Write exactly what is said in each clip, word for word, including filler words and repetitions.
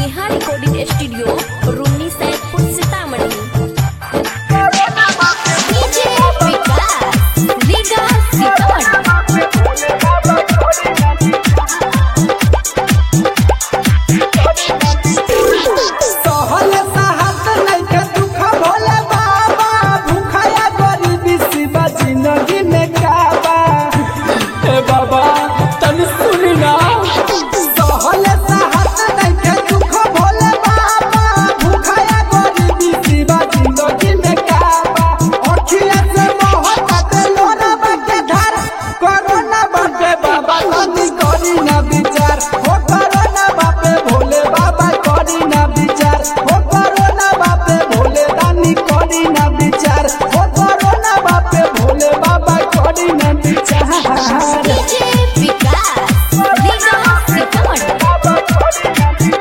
Neha recording studio रूमनी Saidpur Sitamarhi. DJ Vikas लीगा सीतामढ़ी। सहल साहत नइखे दुख भोले बाबा, भूखया गरीबी सिवा जिंदगी में काबा। ए बाबा तनी सुनी ना, सहल साहत नइखे दुख भोले बाबा, भूखया गरीबी सिवा जिंदगी में काबा। अखिया से मोहब्बत लोराबा के धार, कोरोना बाटे बाबा तनी करी ना विचार। हो कोरोना बापे भोले बाबा करी ना विचार। हो कोरोना बापे भोले दानी करी ना विचार। हो कोरोना बापे भोले बाबा करी ना विचार। डीजे विकास लीगा सीतामढ़ी।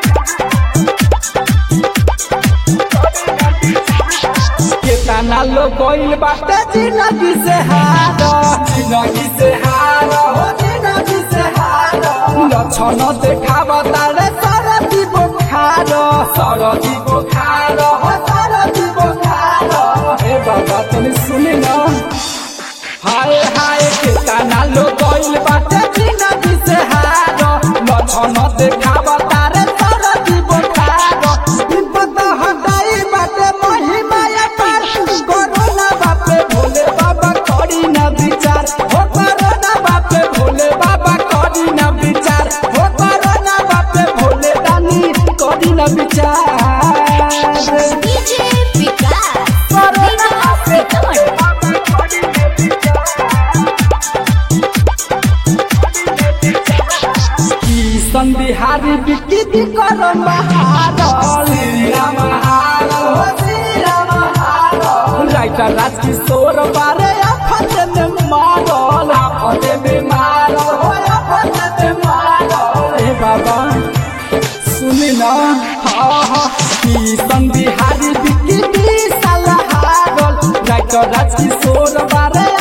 केतना लोग कोइल बाटे जिंदगी से हार, जिंदगी से हार हो जिंदगी से हार। लक्षण देखावा तारे सरदी बुखार, सरदी बुखार हो सरदी बुखार। हे बाबा तनी सुनी ना, हाय हाय केतना लोग कोइल बाटे जिंदगी से हार। लक्षण देखावा तारे सरदी बुखार। विपद हटाई बाटे महिमा पार, कोरोना बापे भोले बाबा करी ना विचार। हो कोरोना बापे भोले बाबा करी ना विचार। हो कोरोना बापे भोले दानी करी ना विचार। डीजे विकास लीगा सीतामढ़ी। किशन बिहारी बिक्की दी करो महारल, श्री राम हार हो श्री राम हार। राइटर राजकिशोर बारे आफत में मारल, आफत में मारल हो आफत में मारल। हे बाबा सुनी ना, हाँ हाँ किशन बिहारी बिक्की दी साला हारल। राइटर राजकिशोर बारे